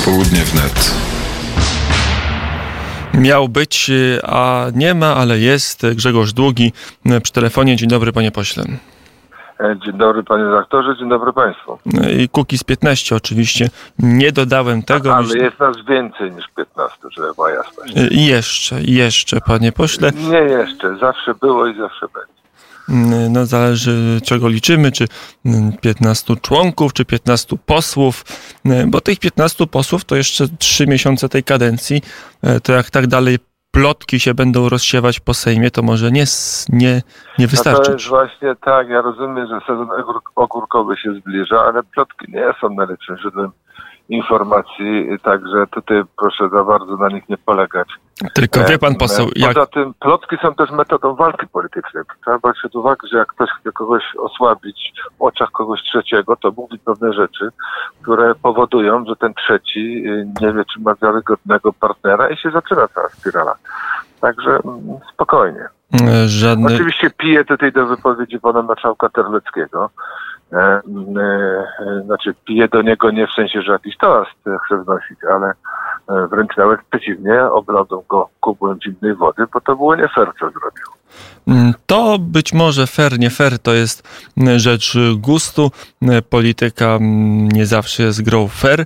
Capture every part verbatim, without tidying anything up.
Popołudnie wnet. Miał być, a nie ma, ale jest. Grzegorz Długi przy telefonie. Dzień dobry, panie pośle. Dzień dobry, panie redaktorze, dzień dobry państwu. I Kukiz piętnaście oczywiście. Nie dodałem tego. Ale myślę... jest nas więcej niż piętnastu, żeby była jasność. I jeszcze, jeszcze, panie pośle. Nie jeszcze, zawsze było i zawsze będzie. No zależy, czego liczymy, czy piętnastu członków, czy piętnastu posłów, bo tych piętnastu posłów to jeszcze trzy miesiące tej kadencji, to jak tak dalej plotki się będą rozsiewać po Sejmie, to może nie, nie, nie wystarczy. No to jest właśnie tak, ja rozumiem, że sezon ogórkowy się zbliża, ale plotki nie są najlepszym źródłem informacji, także tutaj proszę za bardzo na nich nie polegać. Tylko wie pan poseł, jak... Poza tym plotki są też metodą walki politycznej. Trzeba brać pod uwagę, że jak ktoś chce kogoś osłabić w oczach kogoś trzeciego, to mówi pewne rzeczy, które powodują, że ten trzeci nie wie, czy ma wiarygodnego partnera i się zaczyna cała spirala. Także spokojnie. Żadne... Oczywiście piję tutaj do wypowiedzi pana marszałka Terleckiego. E, e, znaczy piję do niego nie w sensie, że jakiś toast chcę wnosić, ale e, wręcz nawet przeciwnie, oblałbym go kubłem zimnej wody, bo to było nie fair, co zrobił. To być może fair, nie fair, to jest rzecz gustu. Polityka nie zawsze jest grą fair,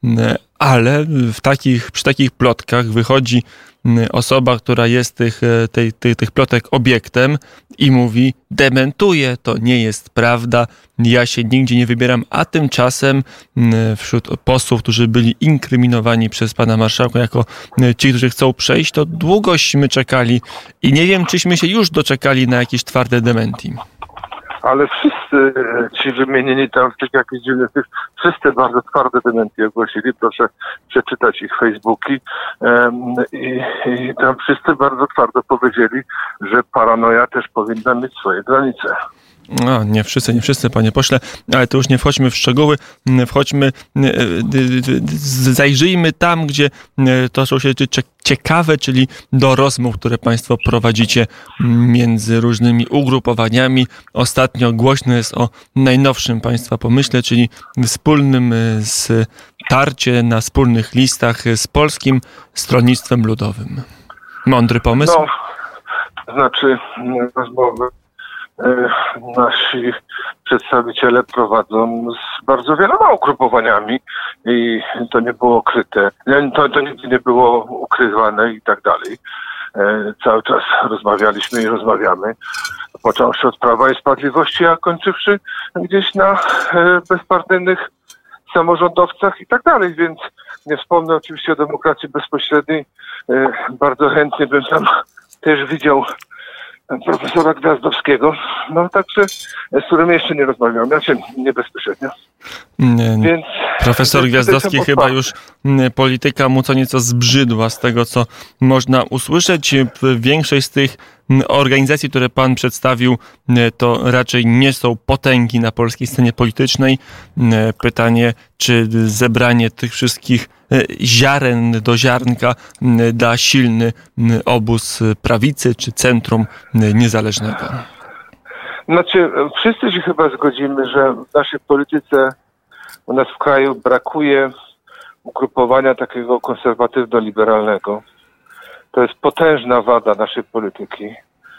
ale w takich, przy takich plotkach wychodzi osoba, która jest tych, tej, tej, tych plotek obiektem i mówi, dementuje, to nie jest prawda, ja się nigdzie nie wybieram, a tymczasem wśród posłów, którzy byli inkryminowani przez pana marszałka jako ci, którzy chcą przejść, to długośmy czekali i nie wiem, czyśmy się już doczekali na jakieś twarde dementi. Ale wszyscy ci wymienieni tam w tych jakichś dziwnych, tych, wszyscy bardzo twarde dementy ogłosili. Proszę przeczytać ich Facebooki. Um, i, I tam wszyscy bardzo twardo powiedzieli, że paranoja też powinna mieć swoje granice. No, nie wszyscy, nie wszyscy, panie pośle, ale to już nie wchodźmy w szczegóły, wchodźmy, zajrzyjmy tam, gdzie toczą się rzeczy ciekawe, czyli do rozmów, które państwo prowadzicie między różnymi ugrupowaniami. Ostatnio głośno jest o najnowszym państwa pomyśle, czyli wspólnym starcie na wspólnych listach z Polskim Stronnictwem Ludowym. Mądry pomysł? No, to znaczy rozmowy nasi przedstawiciele prowadzą z bardzo wieloma ugrupowaniami i to nie było ukryte, to, to nigdy nie było ukrywane i tak dalej. E, cały czas rozmawialiśmy i rozmawiamy, począwszy od Prawa i Sprawiedliwości, a kończywszy gdzieś na e, bezpartyjnych samorządowcach i tak dalej, więc nie wspomnę oczywiście o demokracji bezpośredniej. E, bardzo chętnie bym tam też widział profesora Gwiazdowskiego, no także z którym jeszcze nie rozmawiałem, znaczy nie bezpośrednio. Nie, nie. Więc, Profesor więc Gwiazdowski chyba już polityka mu co nieco zbrzydła z tego, co można usłyszeć. Większość z tych organizacji, które pan przedstawił, to raczej nie są potęgi na polskiej scenie politycznej. Pytanie, czy zebranie tych wszystkich ziaren do ziarnka da silny obóz prawicy czy centrum niezależnego? Znaczy, wszyscy się chyba zgodzimy, że w naszej polityce u nas w kraju brakuje ugrupowania takiego konserwatywno-liberalnego. To jest potężna wada naszej polityki,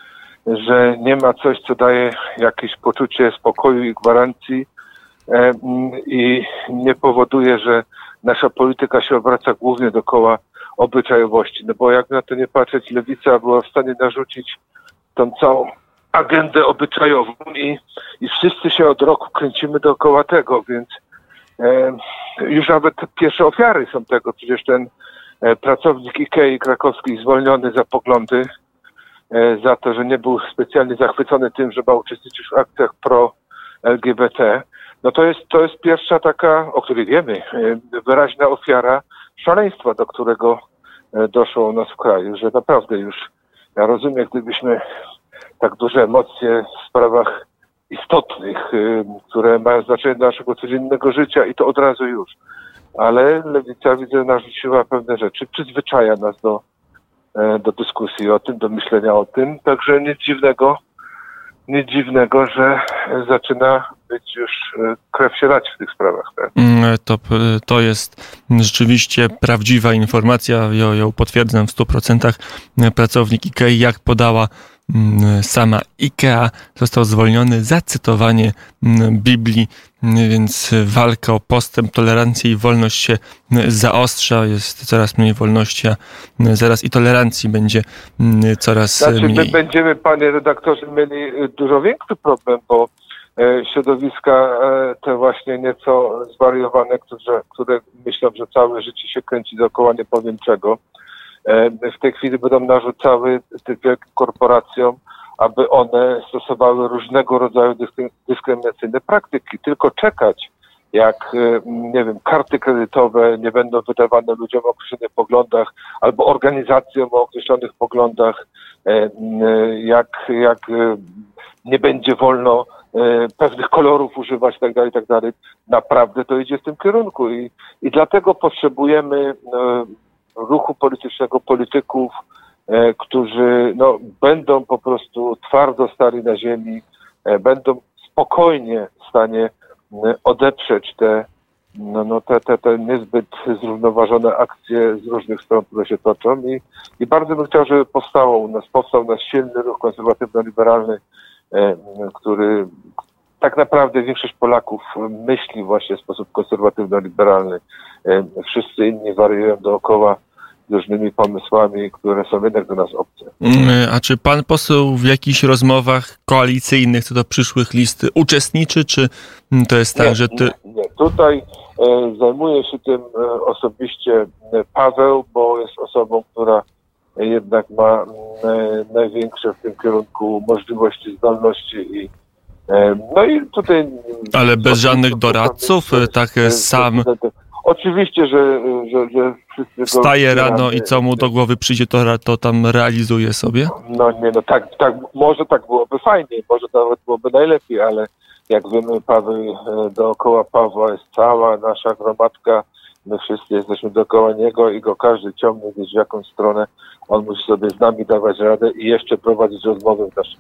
że nie ma coś, co daje jakieś poczucie spokoju i gwarancji e, i nie powoduje, że nasza polityka się obraca głównie dookoła obyczajowości. No bo jak na to nie patrzeć, lewica była w stanie narzucić tą całą agendę obyczajową i, i wszyscy się od roku kręcimy dookoła tego, więc e, już nawet pierwsze ofiary są tego. Przecież ten e, pracownik Ikei krakowskiej zwolniony za poglądy, e, za to, że nie był specjalnie zachwycony tym, że ma uczestniczyć w akcjach pro-L G B T. No to jest, to jest pierwsza taka, o której wiemy, e, wyraźna ofiara szaleństwa, do którego e, doszło u nas w kraju, że naprawdę już, ja rozumiem, gdybyśmy tak duże emocje w sprawach istotnych, y, które mają znaczenie dla naszego codziennego życia i to od razu już. Ale lewica, widzę, narzuciła pewne rzeczy, przyzwyczaja nas do, e, do dyskusji o tym, do myślenia o tym. Także nic dziwnego, nic dziwnego, że zaczyna być już krew się lać w tych sprawach. Tak? To, to jest rzeczywiście prawdziwa informacja, ja ją potwierdzam w stu procentach. Pracownik IKEA, jak podała sama IKEA, został zwolniony za cytowanie Biblii, więc walka o postęp, tolerancję i wolność się zaostrza, jest coraz mniej wolności, a zaraz i tolerancji będzie coraz znaczy, mniej. My będziemy, panie redaktorze, mieli dużo większy problem, bo środowiska te właśnie nieco zwariowane, które, które myślą, że całe życie się kręci dookoła nie powiem czego, w tej chwili będą narzucały tym wielkim korporacjom, aby one stosowały różnego rodzaju dyskryminacyjne praktyki. Tylko czekać, jak, nie wiem, karty kredytowe nie będą wydawane ludziom o określonych poglądach albo organizacjom o określonych poglądach, jak, jak nie będzie wolno pewnych kolorów używać i tak dalej, i tak dalej. Naprawdę to idzie w tym kierunku i, i dlatego potrzebujemy ruchu politycznego, polityków, e, którzy no, będą po prostu twardo stali na ziemi, e, będą spokojnie w stanie e, odeprzeć te, no, no, te, te, te niezbyt zrównoważone akcje z różnych stron, które się toczą i, i bardzo bym chciał, żeby powstało u nas, powstał u nas silny ruch konserwatywno-liberalny, e, który tak naprawdę większość Polaków myśli właśnie w sposób konserwatywno-liberalny. E, wszyscy inni wariują dookoła różnymi pomysłami, które są jednak do nas obce. A czy pan poseł w jakichś rozmowach koalicyjnych co do przyszłych list uczestniczy, czy to jest tak, nie, że ty... Nie, nie. Tutaj e, zajmuje się tym e, osobiście Paweł, bo jest osobą, która jednak ma e, największe w tym kierunku możliwości, zdolności i e, no i tutaj... Ale bez żadnych doradców, tak sam... Oczywiście, że, że, że wszyscy... Wstaje rano i co mu do głowy przyjdzie, to, to tam realizuje sobie? No nie, no tak, tak, może tak byłoby fajniej, może nawet byłoby najlepiej, ale jak wiemy, Paweł, dookoła Pawła jest cała nasza gromadka, my wszyscy jesteśmy dookoła niego i go każdy ciągnie gdzieś w jakąś stronę, on musi sobie z nami dawać radę i jeszcze prowadzić rozmowy w naszym...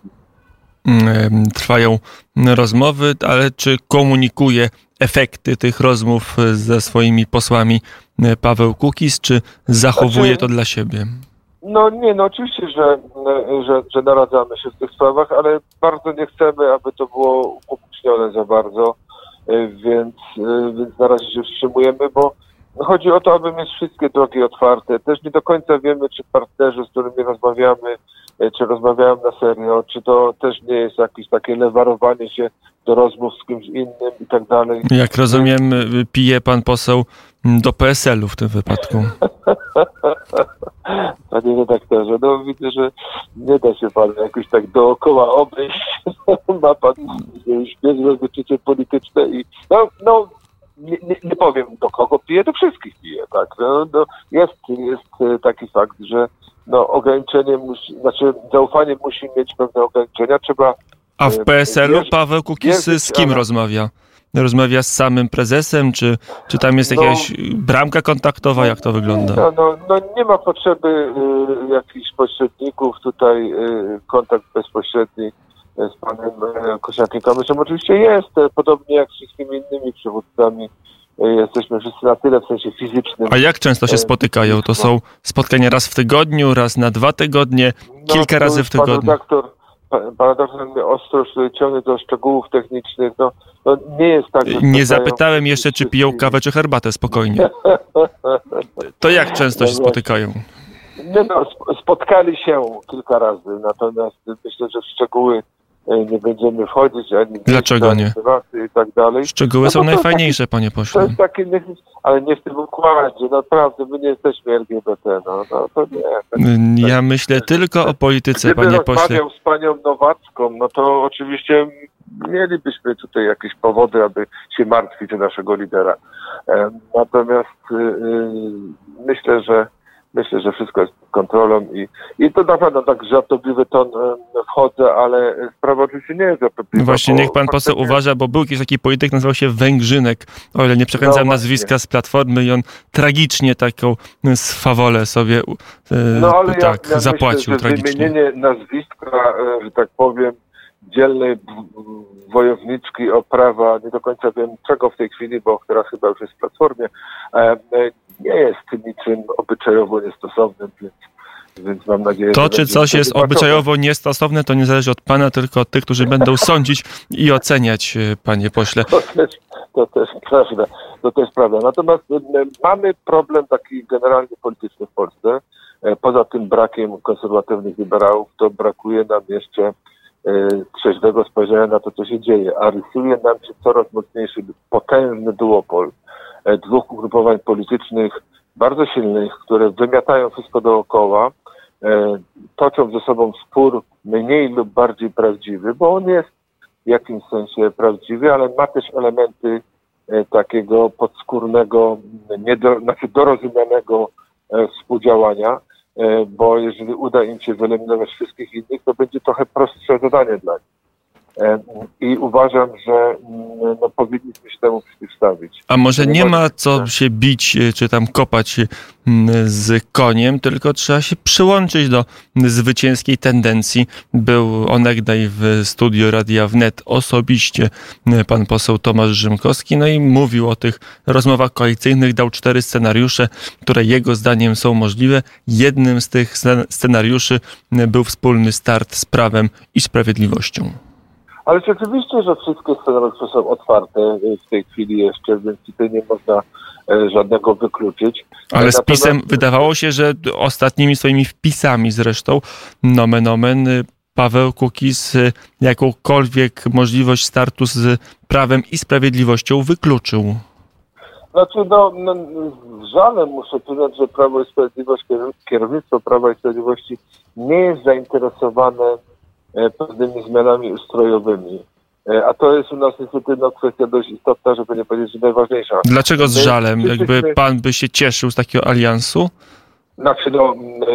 Trwają rozmowy, ale czy komunikuje efekty tych rozmów ze swoimi posłami Paweł Kukiz, czy zachowuje znaczy, to dla siebie? No nie, no oczywiście, że, że, że naradzamy się w tych sprawach, ale bardzo nie chcemy, aby to było upublicznione za bardzo, więc, więc na razie się wstrzymujemy, bo chodzi o to, aby mieć wszystkie drogi otwarte. Też nie do końca wiemy, czy partnerzy, z którymi rozmawiamy, czy rozmawiają na serio, czy to też nie jest jakieś takie lewarowanie się do rozmów z kimś innym i tak dalej. Jak rozumiem, pije pan poseł do P S L u w tym wypadku. Panie redaktorze, no widzę, że nie da się pan jakoś tak dookoła obejść. Ma pan już niezłe wyczucie polityczne i no, no nie, nie, nie powiem do kogo pije, do wszystkich pije, tak. No, no, jest, jest taki fakt, że no ograniczenie musi, znaczy zaufanie musi mieć pewne ograniczenia, trzeba... A w P S L u Paweł Kukiz z kim rozmawia? Rozmawia z samym prezesem, czy, czy tam jest jakaś no, bramka kontaktowa? Jak to wygląda? No, no, no nie ma potrzeby y, jakichś pośredników. Tutaj y, kontakt bezpośredni z panem y, Kosiniakiem-Kamyszem oczywiście jest, podobnie jak z wszystkimi innymi przywódcami. Y, jesteśmy wszyscy na tyle w sensie fizycznym. A jak często się spotykają? To są spotkania raz w tygodniu, raz na dwa tygodnie, no, kilka razy w tygodniu? Pan redaktor, pan redaktor mnie ostro ciągnie do szczegółów technicznych. No, no nie jest tak, że nie zapytałem jeszcze, czy piją kawę, czy herbatę, spokojnie. To jak często się spotykają? Nie no, spotkali się kilka razy, natomiast myślę, że w szczegóły nie będziemy wchodzić, ani dlaczego nie? I tak dalej. Szczegóły no, są najfajniejsze, taki, panie pośle. To jest takie, ale nie w tym układzie, naprawdę, my nie jesteśmy L G B T, no, no to nie. To nie ja tak, myślę tak, tylko o polityce, gdyby panie pośle. Gdyby rozmawiał z panią Nowacką, no to oczywiście mielibyśmy tutaj jakieś powody, aby się martwić o naszego lidera. Natomiast yy, myślę, że Myślę, że wszystko jest pod kontrolą i, i to na pewno tak żartobliwy ton e, wchodzę, ale sprawa oczywiście nie jest żartobliwa. Właśnie niech pan poseł faktycznie... uważa, bo był jakiś taki polityk, nazywał się Węgrzynek, o ile nie przekręcam no, nazwiska z Platformy i on tragicznie taką swawolę sobie e, no, ale tak ja, ja zapłacił myślę, że tragicznie. Wymienienie nazwiska, e, że tak powiem, dzielnej wojowniczki o prawa, nie do końca wiem czego w tej chwili, bo która chyba już jest w Platformie, nie jest niczym obyczajowo niestosownym, więc, więc mam nadzieję, to, że... To, czy coś jest obyczajowo niestosowne, to nie zależy od pana, tylko od tych, którzy będą sądzić i oceniać, panie pośle. To też, to też prawda. To też prawda. Natomiast mamy problem taki generalnie polityczny w Polsce. Poza tym brakiem konserwatywnych liberałów, to brakuje nam jeszcze trzeźwego spojrzenia na to, co się dzieje, a rysuje nam się coraz mocniejszy, potężny duopol dwóch ugrupowań politycznych, bardzo silnych, które wymiatają wszystko dookoła, toczą ze sobą spór mniej lub bardziej prawdziwy, bo on jest w jakimś sensie prawdziwy, ale ma też elementy takiego podskórnego, niedo, znaczy dorozumianego współdziałania, bo jeżeli uda im się wyeliminować wszystkich innych, to będzie trochę prostsze zadanie dla nich. I uważam, że no, powinniśmy się temu przeciwstawić. A może nie ma co się bić, czy tam kopać z koniem, tylko trzeba się przyłączyć do zwycięskiej tendencji. Był onegdaj w studiu Radia Wnet osobiście pan poseł Tomasz Rzymkowski, no i mówił o tych rozmowach koalicyjnych, dał cztery scenariusze, które jego zdaniem są możliwe. Jednym z tych scenariuszy był wspólny start z Prawem i Sprawiedliwością. Ale rzeczywiście, że wszystkie scenariusze są otwarte w tej chwili jeszcze, więc tutaj nie można żadnego wykluczyć. Ale z PiS-em wydawało się, że ostatnimi swoimi wpisami zresztą, nomen omen, Paweł Kukiz jakąkolwiek możliwość startu z Prawem i Sprawiedliwością wykluczył. Znaczy, no, no z żalem muszę przyznać, że Prawo i Sprawiedliwość, kierownictwo Prawa i Sprawiedliwości nie jest zainteresowane pewnymi zmianami ustrojowymi. A to jest u nas niestety no, kwestia dość istotna, żeby nie powiedzieć, że najważniejsza. Dlaczego z żalem? Jakby pan by się cieszył z takiego aliansu? Znaczy, no,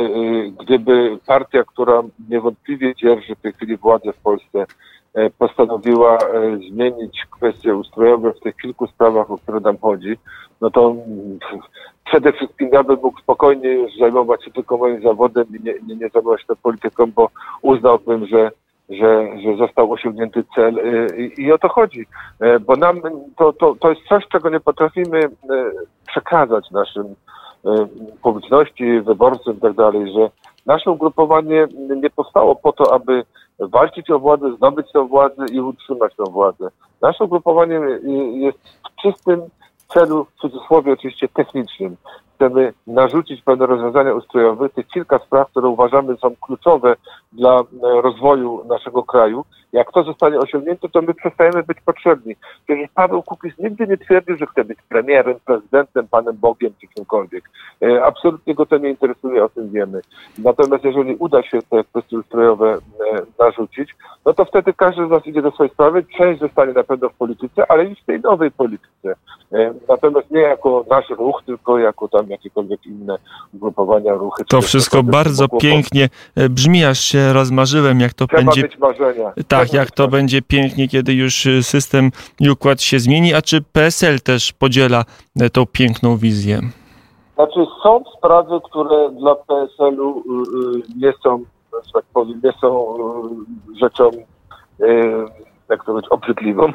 gdyby partia, która niewątpliwie dzierży w tej chwili władzę w Polsce, postanowiła zmienić kwestie ustrojowe w tych kilku sprawach, o które nam chodzi, no to przede wszystkim ja bym mógł spokojnie już zajmować się tylko moim zawodem i nie, nie, nie zajmować się polityką, bo uznałbym, że, że, że został osiągnięty cel i, i o to chodzi. Bo nam to, to, to jest coś, czego nie potrafimy przekazać naszym publiczności, wyborcom i tak dalej, że nasze ugrupowanie nie powstało po to, aby walczyć o władzę, zdobyć tę władzę i utrzymać tę władzę. Nasze ugrupowanie jest w czystym celu, w cudzysłowie oczywiście technicznym. Chcemy narzucić pewne rozwiązania ustrojowe, tych kilka spraw, które uważamy są kluczowe dla rozwoju naszego kraju. Jak to zostanie osiągnięte, to my przestajemy być potrzebni. Przecież Paweł Kukiz nigdy nie twierdził, że chce być premierem, prezydentem, Panem Bogiem czy czymkolwiek. Absolutnie go to nie interesuje, o tym wiemy. Natomiast jeżeli uda się te kwestie ustrojowe narzucić, no to wtedy każdy z nas idzie do swojej sprawy. Część zostanie na pewno w polityce, ale i w tej nowej polityce. Natomiast nie jako nasz ruch, tylko jako tam jakiekolwiek inne ugrupowania, ruchy. To wszystko bardzo pięknie brzmi, aż się rozmarzyłem, jak to Trzeba będzie... mieć marzenia. Tak, jak to będzie pięknie, kiedy już system i układ się zmieni. A czy P S L też podziela tą piękną wizję? Znaczy są sprawy, które dla P S L-u nie są, że tak powiem, nie są rzeczą, jak to powiedzieć, obrzydliwą.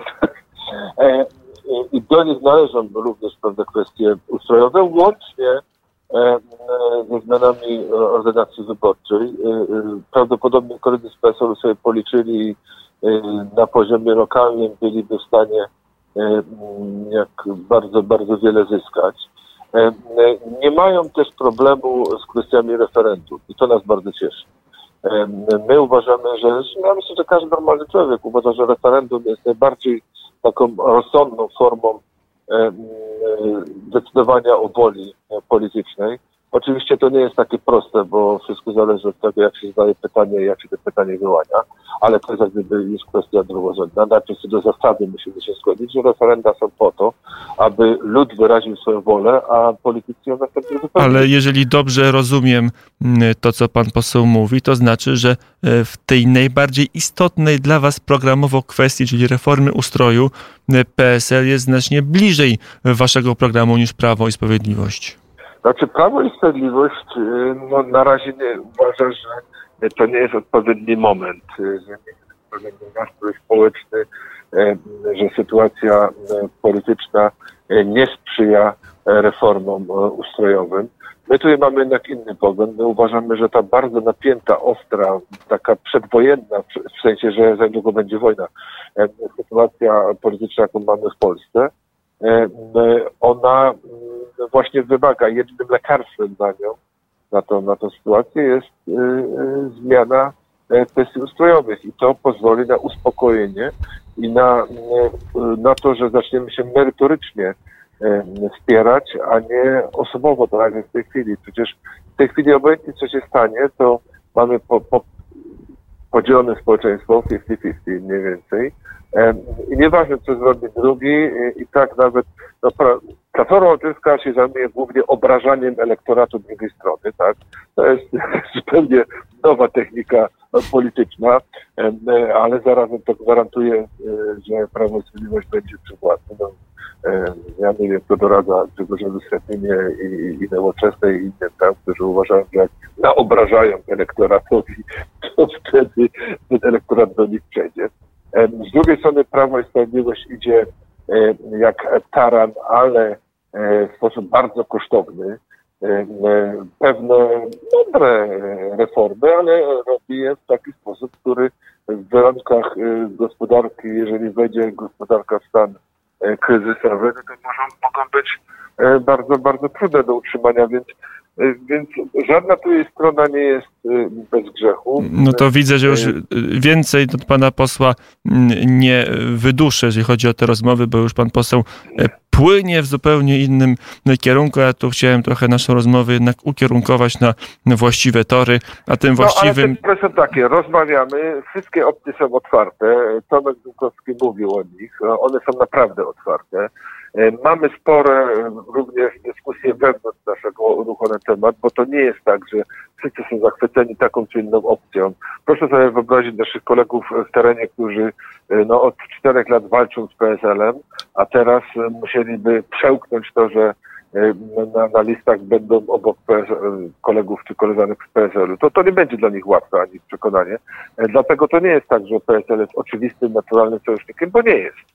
I do nich należą również pewne kwestie ustrojowe, łącznie ze zmianami ordynacji wyborczej. Prawdopodobnie koledzy z P S L-u sobie policzyli na poziomie lokalnym, byliby w stanie jak bardzo, bardzo wiele zyskać. Nie mają też problemu z kwestiami referendum i to nas bardzo cieszy. My uważamy, że, ja myślę, że każdy normalny człowiek uważa, że referendum jest najbardziej taką rozsądną formą decydowania o woli politycznej. Oczywiście to nie jest takie proste, bo wszystko zależy od tego, jak się zadaje pytanie, jak się to pytanie wyłania, ale to jest jak gdyby już kwestia drugorzędna. Najpierw co do zasady musimy się zgodzić, że referenda są po to, aby lud wyraził swoją wolę, a politycy ją następnie wypełnią. Ale jeżeli dobrze rozumiem to, co pan poseł mówi, to znaczy, że w tej najbardziej istotnej dla was programowo kwestii, czyli reformy ustroju, P S L jest znacznie bliżej waszego programu niż Prawo i Sprawiedliwość. Znaczy Prawo i Sprawiedliwość no, na razie nie uważa, że to nie jest odpowiedni moment. pewien nastrój społeczny, że sytuacja polityczna nie sprzyja reformom ustrojowym. My tutaj mamy jednak inny pogląd. My uważamy, że ta bardzo napięta, ostra, taka przedwojenna, w sensie, że za niedługo będzie wojna, sytuacja polityczna, jaką mamy w Polsce, ona właśnie wymaga, jednym lekarstwem na nią, na tą, na tą sytuację jest zmiana kwestii ustrojowych i to pozwoli na uspokojenie i na, na to, że zaczniemy się merytorycznie wspierać, a nie osobowo, tak jak w tej chwili. Przecież w tej chwili obojętnie co się stanie, to mamy po, po podzielone społeczeństwo pięćdziesiąt pięćdziesiąt mniej więcej i nieważne co zrobi drugi i tak nawet no, Platforma Obywatelska się zajmuje głównie obrażaniem elektoratu drugiej strony, tak? To jest zupełnie nowa technika polityczna, ale zarazem to gwarantuje, że Prawo i Sprawiedliwość będzie przy władzy. No, ja nie wiem, kto doradza Grzegorzowi Schetynie i, i Nowoczesnej i innym tam, którzy uważają, że jak naobrażają elektoratowi, to wtedy ten elektorat do nich przejdzie. Z drugiej strony Prawo i Sprawiedliwość idzie jak taran, ale w sposób bardzo kosztowny. Pewne dobre reformy, ale robi je w taki sposób, który w warunkach gospodarki, jeżeli wejdzie gospodarka w stan kryzysowy, no to mogą, mogą być bardzo, bardzo trudne do utrzymania, więc Więc żadna tu jej strona nie jest bez grzechu. No to widzę, że już więcej od pana posła nie wyduszę, jeżeli chodzi o te rozmowy, bo już pan poseł płynie w zupełnie innym kierunku. Ja tu chciałem trochę naszą rozmowę jednak ukierunkować na właściwe tory, a tym właściwym... No ale te są takie, rozmawiamy, wszystkie opcje są otwarte. Tomek Dulkowski mówił o nich, one są naprawdę otwarte. Mamy spore również dyskusje wewnątrz naszego ruchu na temat, bo to nie jest tak, że wszyscy są zachwyceni taką czy inną opcją. Proszę sobie wyobrazić naszych kolegów w terenie, którzy no, od czterech lat walczą z P S L em, a teraz musieliby przełknąć to, że na, na listach będą obok P S L, kolegów czy koleżanek z P S L u. To, to nie będzie dla nich łatwe ani przekonanie. Dlatego to nie jest tak, że P S L jest oczywistym, naturalnym sojusznikiem, bo nie jest.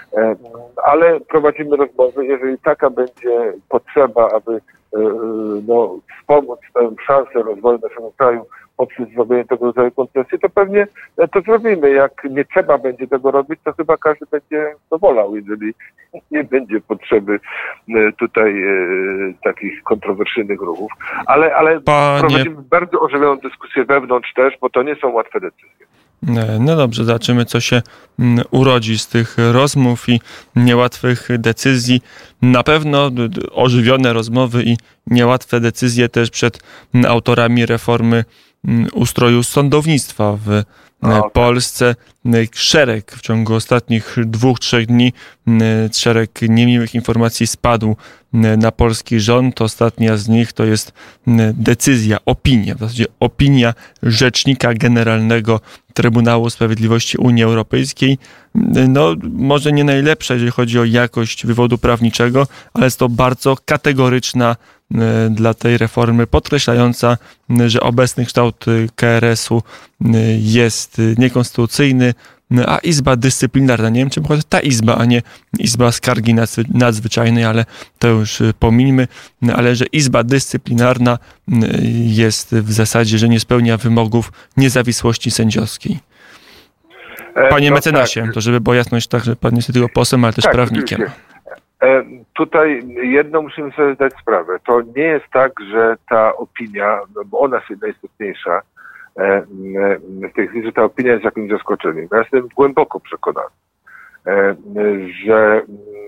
Ale prowadzimy rozmowy, jeżeli taka będzie potrzeba, aby no, wspomóc tę szansę rozwoju naszego kraju poprzez zrobienie tego rodzaju koncesji, to pewnie to zrobimy. Jak nie trzeba będzie tego robić, to chyba każdy będzie to wolał, jeżeli nie będzie potrzeby tutaj e, takich kontrowersyjnych ruchów. Ale, ale Panie... prowadzimy bardzo ożywioną dyskusję wewnątrz też, bo to nie są łatwe decyzje. No dobrze, zobaczymy, co się urodzi z tych rozmów i niełatwych decyzji. Na pewno ożywione rozmowy i niełatwe decyzje też przed autorami reformy ustroju sądownictwa w Polsce. Szereg w ciągu ostatnich dwóch, trzech dni szereg niemiłych informacji spadł na polski rząd. Ostatnia z nich to jest decyzja, opinia, w zasadzie opinia Rzecznika Generalnego Trybunału Sprawiedliwości Unii Europejskiej. No, może nie najlepsza, jeżeli chodzi o jakość wywodu prawniczego, ale jest to bardzo kategoryczna dla tej reformy, podkreślająca, że obecny kształt K R S u jest niekonstytucyjny, a Izba Dyscyplinarna, nie wiem, czy pochodzi ta Izba, a nie Izba Skargi Nadzwyczajnej, ale to już pomińmy, ale że Izba Dyscyplinarna jest w zasadzie, że nie spełnia wymogów niezawisłości sędziowskiej. Panie no mecenasie, tak. To żeby była jasność, tak, że pan jest tylko posłem, ale też tak, prawnikiem. E, tutaj jedno musimy sobie zdać sprawę. To nie jest tak, że ta opinia, no bo ona jest najistotniejsza, e, w tej chwili, że ta opinia jest jakimś zaskoczeniem. Ja jestem głęboko przekonany, e, że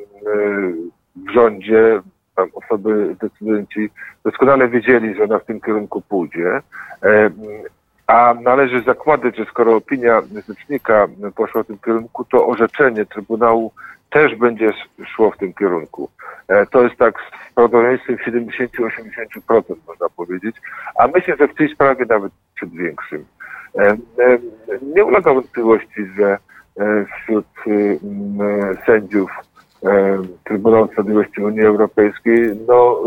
w rządzie tam osoby, decydenci doskonale wiedzieli, że ona w tym kierunku pójdzie. E, A należy zakładać, że skoro opinia rzecznika poszła w tym kierunku, to orzeczenie Trybunału też będzie szło w tym kierunku. To jest tak z prawdopodobieństwem siedemdziesiąt do osiemdziesięciu procent można powiedzieć, a myślę, że w tej sprawie nawet przed większym. Nie ulega wątpliwości, że wśród sędziów Trybunału Sprawiedliwości Unii Europejskiej, no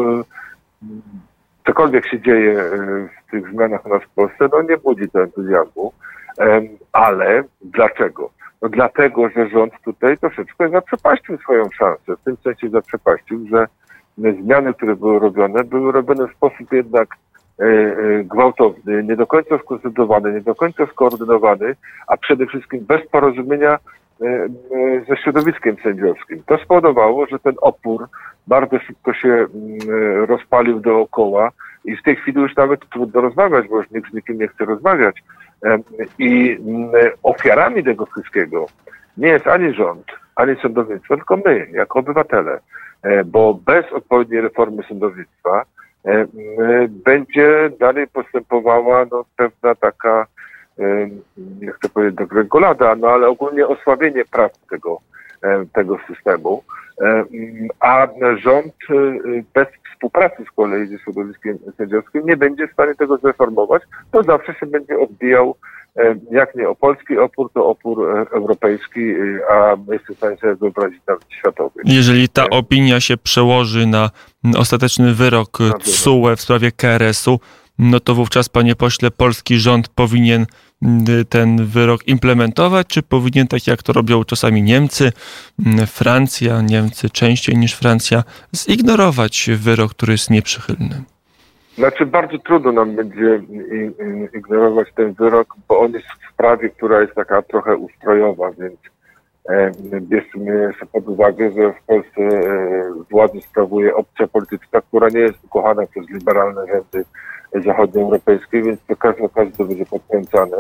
cokolwiek się dzieje w tych zmianach u nas w Polsce, no nie budzi to entuzjazmu. Ale dlaczego? No dlatego, że rząd tutaj troszeczkę zaprzepaścił swoją szansę. W tym sensie zaprzepaścił, że zmiany, które były robione, były robione w sposób jednak gwałtowny, nie do końca skonsultowany, nie do końca skoordynowany, a przede wszystkim bez porozumienia ze środowiskiem sędziowskim. To spowodowało, że ten opór bardzo szybko się rozpalił dookoła i w tej chwili już nawet trudno rozmawiać, bo już nikt z nikim nie chce rozmawiać. I ofiarami tego wszystkiego nie jest ani rząd, ani sądownictwo, tylko my, jako obywatele. Bo bez odpowiedniej reformy sądownictwa będzie dalej postępowała no, pewna taka, nie chcę powiedzieć degregolada, no ale ogólnie osłabienie praw tego, tego systemu. A rząd bez współpracy z kolei ze środowiskiem sędziowskim nie będzie w stanie tego zreformować, to zawsze się będzie odbijał, jak nie o polski opór, to opór europejski, a jestem w stanie sobie wyobrazić nawet światowy. Jeżeli ta opinia się przełoży na ostateczny wyrok T S U E w sprawie K R S u, no to wówczas, panie pośle, polski rząd powinien ten wyrok implementować, czy powinien, tak jak to robią czasami Niemcy, Francja, Niemcy częściej niż Francja, zignorować wyrok, który jest nieprzychylny? Znaczy bardzo trudno nam będzie ignorować ten wyrok, bo on jest w sprawie, która jest taka trochę ustrojowa, więc bierzmy jeszcze pod uwagę, że w Polsce władzę sprawuje opcja polityczna, która nie jest ukochana przez liberalne rządy zachodnioeuropejskie, więc przy każdej okazji to będzie podkręcane.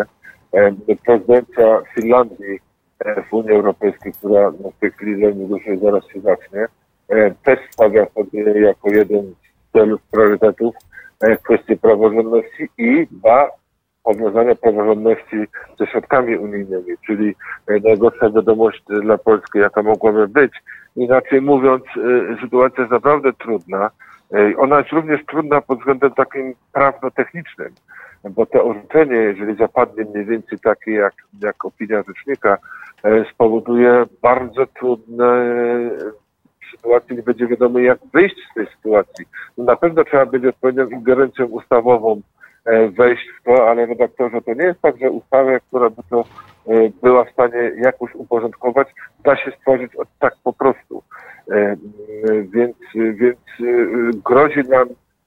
Prezydencja Finlandii w Unii Europejskiej, która w tej chwili się zaraz się zacznie, też stawia sobie jako jeden z celów, priorytetów kwestię praworządności i dwa powiązania praworządności ze środkami unijnymi, czyli najgorsza wiadomość dla Polski, jaka mogłaby być. Inaczej mówiąc, sytuacja jest naprawdę trudna. Ona jest również trudna pod względem takim prawno-technicznym, bo to orzeczenie, jeżeli zapadnie mniej więcej takie jak, jak opinia rzecznika, spowoduje bardzo trudne sytuacje, nie będzie wiadomo, jak wyjść z tej sytuacji. Na pewno trzeba będzie odpowiednią ingerencją ustawową wejść w to, ale redaktorze, to nie jest tak, że ustawa, która by to była w stanie jakoś uporządkować, da się stworzyć od tak po prostu. Więc, więc grozi nam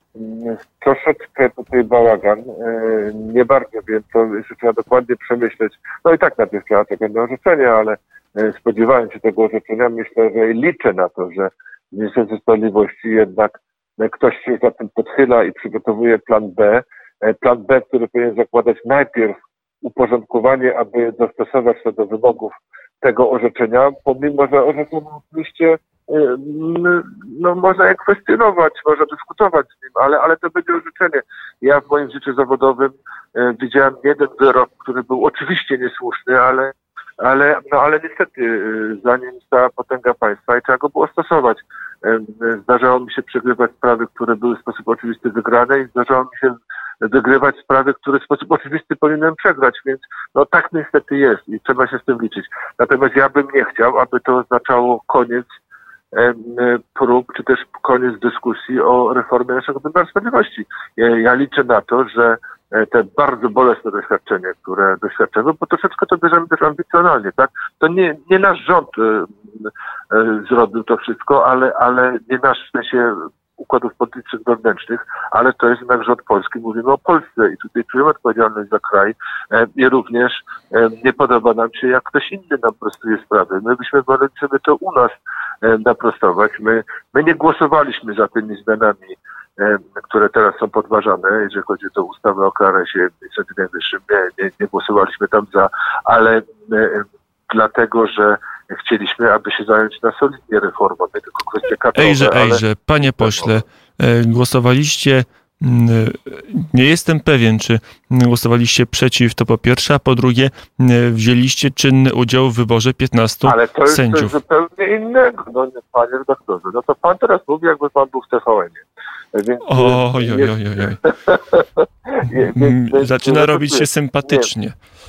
troszeczkę tutaj bałagan. Nie bardzo wiem, to jeszcze trzeba dokładnie przemyśleć. No i tak najpierw trzeba czekać na orzeczenie, ale spodziewając się tego orzeczenia, myślę, że liczę na to, że w Ministerstwie Sprawiedliwości jednak ktoś się za tym podchyla i przygotowuje plan B. Plan B, który powinien zakładać najpierw uporządkowanie, aby dostosować to do wymogów tego orzeczenia, pomimo że orzeczenie oczywiście no, można je kwestionować, można dyskutować z nim, ale, ale to będzie orzeczenie. Ja w moim życiu zawodowym e, widziałem jeden wyrok, który był oczywiście niesłuszny, ale, ale, no, ale niestety e, za nim stała potęga państwa i trzeba go było stosować. E, zdarzało mi się przegrywać sprawy, które były w sposób oczywisty wygrane i zdarzało mi się wygrywać sprawy, które w sposób oczywisty powinienem przegrać, więc no tak niestety jest i trzeba się z tym liczyć. Natomiast ja bym nie chciał, aby to oznaczało koniec prób, czy też koniec dyskusji o reformie naszego wymiaru sprawiedliwości. Ja, ja liczę na to, że te bardzo bolesne doświadczenie, które doświadczamy, bo troszeczkę to bierzemy też ambicjonalnie, tak? To nie, nie nasz rząd e, e, zrobił to wszystko, ale, ale nie nasz w sensie układów politycznych wewnętrznych, ale to jest jednak rząd polski, mówimy o Polsce i tutaj czujemy odpowiedzialność za kraj e, i również e, nie podoba nam się, jak ktoś inny nam prostuje sprawy. My byśmy woleli sobie to u nas e, naprostować. My, my nie głosowaliśmy za tymi zmianami, e, które teraz są podważane, jeżeli chodzi o ustawę o K R S ie i Sądzie Najwyższym. Nie, nie, nie głosowaliśmy tam za, ale e, dlatego, że chcieliśmy, aby się zająć na solidnie reformą, nie tylko kwestie kadrowe. Ejże, ejże, ale... panie pośle, głosowaliście, nie jestem pewien, czy głosowaliście przeciw, to po pierwsze, a po drugie, wzięliście czynny udział w wyborze piętnastu ale to jest sędziów. coś zupełnie innego, no panie redaktorze. No to pan teraz mówi, jakby pan był w T V N-ie. Więc, oj, oj, oj, oj. więc, więc, Zaczyna więc, robić się sympatycznie.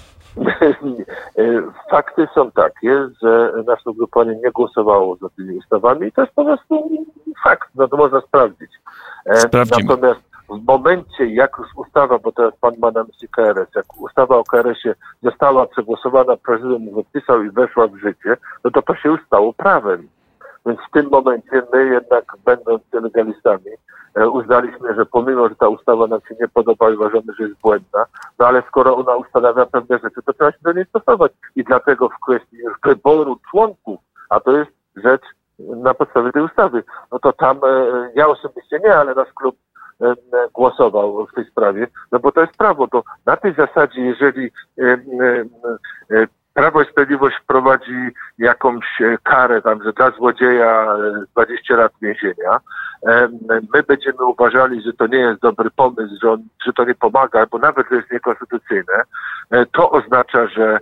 Fakty są takie, że nasze ugrupowanie nie głosowało za tymi ustawami i to jest po prostu fakt, no to można sprawdzić. Sprawdzimy. Natomiast, w momencie, jak już ustawa, bo teraz pan ma na myśli K R S, jak ustawa o K R S-ie została przegłosowana, prezydent podpisał i weszła w życie, no to to się już stało prawem. Więc w tym momencie my jednak, będąc legalistami, uznaliśmy, że pomimo, że ta ustawa nam się nie podoba i uważamy, że jest błędna, no ale skoro ona ustanawia pewne rzeczy, to trzeba się do niej stosować. I dlatego w kwestii już wyboru członków, a to jest rzecz na podstawie tej ustawy, no to tam ja osobiście nie, ale nasz klub głosował w tej sprawie, no bo to jest prawo. To na tej zasadzie, jeżeli Prawo i Sprawiedliwość wprowadzi jakąś karę tam, że dla złodzieja dwadzieścia lat więzienia, my będziemy uważali, że to nie jest dobry pomysł, że, on, że to nie pomaga, bo nawet to jest niekonstytucyjne, to oznacza, że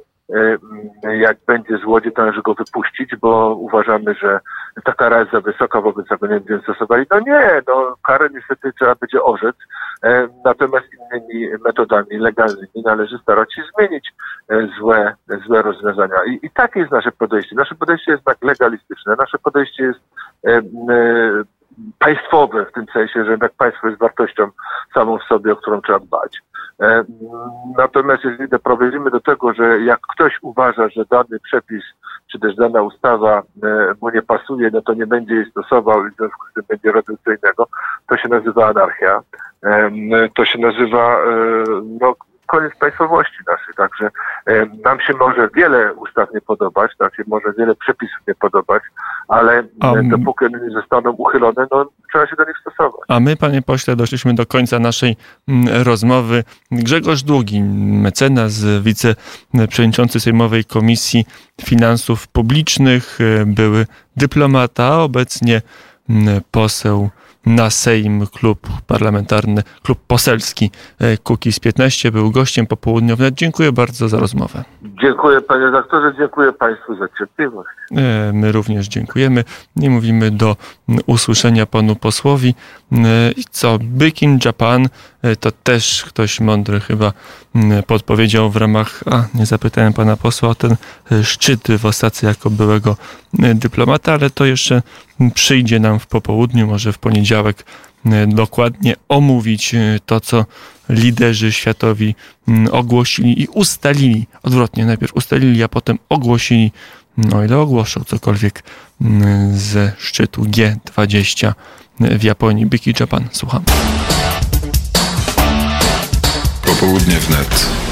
jak będzie złodziej, to należy go wypuścić, bo uważamy, że ta kara jest za wysoka, wobec tego nie będziemy stosowali. No nie, no karę niestety trzeba będzie orzec, natomiast innymi metodami legalnymi należy starać się zmienić złe, złe rozwiązania. I, I takie jest nasze podejście. Nasze podejście jest tak legalistyczne, nasze podejście jest e, e, państwowe w tym sensie, że jednak państwo jest wartością samą w sobie, o którą trzeba dbać. E, natomiast jeżeli doprowadzimy do tego, że jak ktoś uważa, że dany przepis czy też dana ustawa e, mu nie pasuje, no to nie będzie jej stosował i w związku z tym będzie robił co innego, to się nazywa anarchia. E, to się nazywa e, no, koniec państwowości naszej. Także e, nam się może wiele ustaw nie podobać, nam się może wiele przepisów nie podobać, ale um, dopóki one nie zostaną uchylone, no trzeba się do nich stosować. A my, panie pośle, doszliśmy do końca naszej m, rozmowy. Grzegorz Długi, mecenas, wiceprzewodniczący Sejmowej Komisji Finansów Publicznych, były dyplomata, obecnie m, poseł na Sejm, klub parlamentarny, klub poselski Kukiz piętnaście, był gościem popołudniowym. Dziękuję bardzo za rozmowę. Dziękuję panie redaktorze, dziękuję państwu za cierpliwość. My również dziękujemy i mówimy do usłyszenia panu posłowi. I co, Big in Japan, to też ktoś mądry chyba podpowiedział w ramach, a nie zapytałem pana posła o ten szczyt w Osace jako byłego dyplomata, ale to jeszcze przyjdzie nam w popołudniu, może w poniedziałek dokładnie omówić to, co liderzy światowi ogłosili i ustalili, odwrotnie, najpierw ustalili, a potem ogłosili, no ile ogłoszą cokolwiek ze szczytu G dwadzieścia w Japonii. Big in Japan, słucham. Popołudnie wnet.